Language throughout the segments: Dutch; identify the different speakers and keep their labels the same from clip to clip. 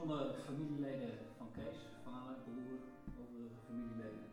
Speaker 1: bijzondere familieleden van Kees, vader, broer, overige familieleden?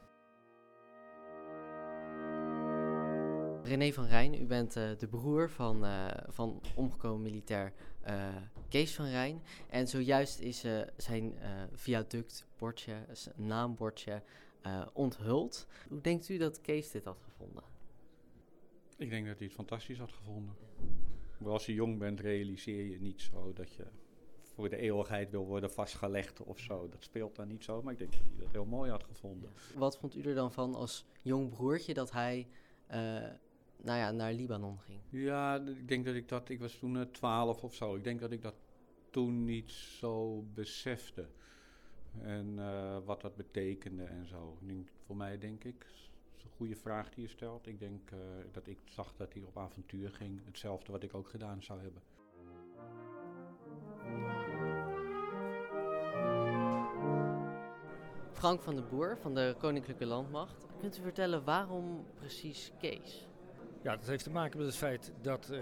Speaker 2: René van Rijn, u bent de broer van omgekomen militair Kees van Rijn. En zojuist is zijn viaductbordje, zijn naambordje, onthuld. Hoe denkt u dat Kees dit had gevonden?
Speaker 3: Ik denk dat hij het fantastisch had gevonden. Maar als je jong bent, realiseer je niet zo dat je voor de eeuwigheid wil worden vastgelegd of zo. Dat speelt dan niet zo, maar ik denk dat hij dat heel mooi had gevonden.
Speaker 2: Wat vond u er dan van als jong broertje dat hij naar Libanon ging?
Speaker 3: Ja, ik denk ik was toen 12 of zo. Ik denk dat ik dat toen niet zo besefte. En wat dat betekende en zo. Voor mij denk ik, dat is een goede vraag die je stelt. Ik denk dat ik zag dat hij op avontuur ging. Hetzelfde wat ik ook gedaan zou hebben.
Speaker 2: Frank van de Boer van de Koninklijke Landmacht. Kunt u vertellen waarom precies Kees?
Speaker 4: Ja, dat heeft te maken met het feit dat er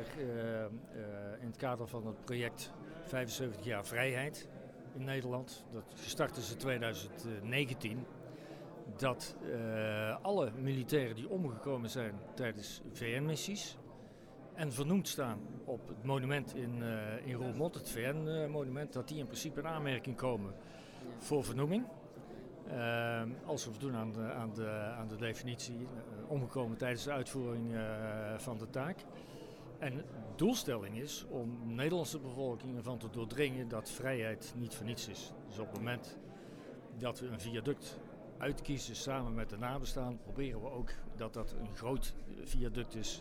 Speaker 4: in het kader van het project 75 jaar vrijheid in Nederland, dat gestart is in 2019, dat alle militairen die omgekomen zijn tijdens VN-missies en vernoemd staan op het monument in Roermond, het VN-monument, dat die in principe in aanmerking komen voor vernoeming. Als we voldoen aan de definitie, omgekomen tijdens de uitvoering van de taak. En de doelstelling is om de Nederlandse bevolking ervan te doordringen dat vrijheid niet voor niets is. Dus op het moment dat we een viaduct uitkiezen samen met de nabestaanden, proberen we ook dat een groot viaduct is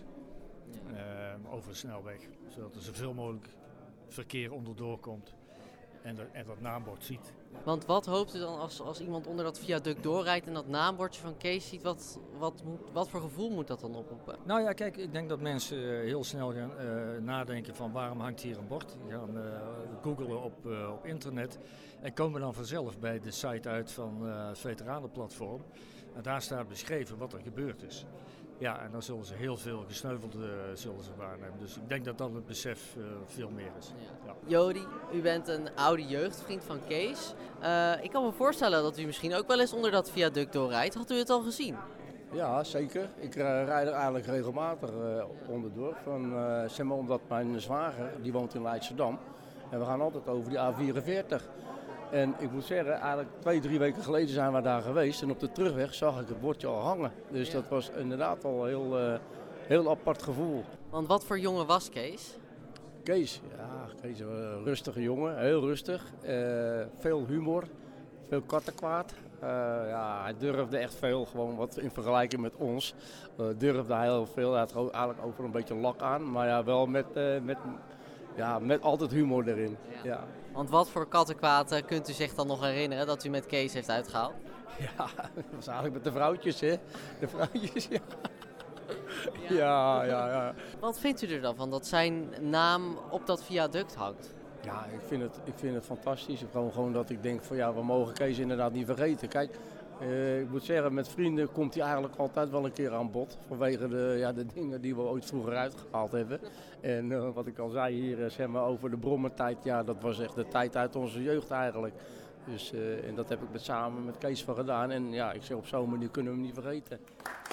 Speaker 4: over een snelweg. Zodat er zoveel mogelijk verkeer onderdoor komt en dat naambord ziet.
Speaker 2: Want wat hoopt u dan als iemand onder dat viaduct doorrijdt en dat naambordje van Kees ziet? Wat voor gevoel moet dat dan oproepen?
Speaker 4: Nou ja, kijk, ik denk dat mensen heel snel gaan nadenken van waarom hangt hier een bord. Die gaan googlen op internet en komen dan vanzelf bij de site uit van het veteranenplatform. En daar staat beschreven wat er gebeurd is. Ja, en dan zullen ze heel veel gesneuvelden waarnemen. Dus ik denk dat dan het besef veel meer is.
Speaker 2: Ja. Jody, u bent een oude jeugdvriend van Kees. Ik kan me voorstellen dat u misschien ook wel eens onder dat viaduct doorrijdt. Had u het al gezien?
Speaker 5: Ja, zeker. Ik rijd er eigenlijk regelmatig onderdoor. Zeg maar omdat mijn zwager, die woont in Leidschendam. En we gaan altijd over die A44. En ik moet zeggen, eigenlijk 2-3 weken geleden zijn we daar geweest. En op de terugweg zag ik het bordje al hangen. Dus dat was inderdaad al een heel apart gevoel.
Speaker 2: Want wat voor jongen was Kees?
Speaker 5: Kees was een rustige jongen, heel rustig. Veel humor, veel kattenkwaad. Hij durfde echt veel, gewoon wat in vergelijking met ons. Durfde hij heel veel, hij had eigenlijk over een beetje lak aan. Maar ja, wel met altijd humor erin. Ja.
Speaker 2: Want wat voor kattenkwaad kunt u zich dan nog herinneren dat u met Kees heeft uitgehaald?
Speaker 5: Ja, dat was eigenlijk met de vrouwtjes, hè. De vrouwtjes, ja. Ja.
Speaker 2: Wat vindt u er dan van dat zijn naam op dat viaduct hangt?
Speaker 5: Ja, ik vind het fantastisch. Gewoon dat ik denk van we mogen Kees inderdaad niet vergeten. Kijk, ik moet zeggen, met vrienden komt hij eigenlijk altijd wel een keer aan bod. Vanwege de dingen die we ooit vroeger uitgehaald hebben. En wat ik al zei hier, zeg maar over de brommertijd. Ja, dat was echt de tijd uit onze jeugd eigenlijk. Dus, en dat heb ik samen met Kees van gedaan. En ja, ik zeg op zo'n manier kunnen we hem niet vergeten.